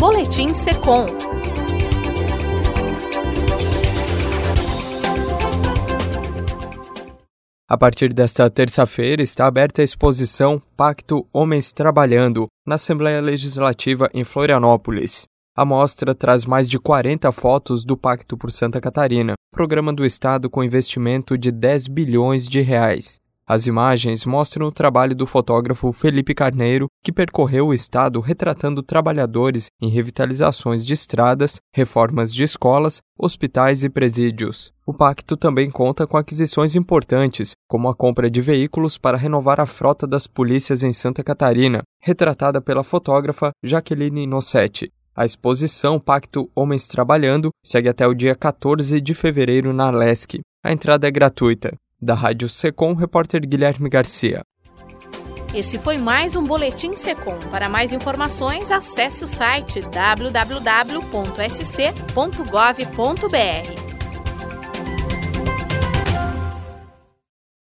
Boletim Secom. A partir desta terça-feira está aberta a exposição Pacto Homens Trabalhando, na Assembleia Legislativa em Florianópolis. A mostra traz mais de 40 fotos do Pacto por Santa Catarina, programa do Estado com investimento de 10 bilhões de reais. As imagens mostram o trabalho do fotógrafo Felipe Carneiro, que percorreu o estado retratando trabalhadores em revitalizações de estradas, reformas de escolas, hospitais e presídios. O pacto também conta com aquisições importantes, como a compra de veículos para renovar a frota das polícias em Santa Catarina, retratada pela fotógrafa Jaqueline Nossetti. A exposição Pacto Homens Trabalhando segue até o dia 14 de fevereiro na Lesc. A entrada é gratuita. Da Rádio Secom, repórter Guilherme Garcia. Esse foi mais um Boletim Secom. Para mais informações, acesse o site www.sc.gov.br.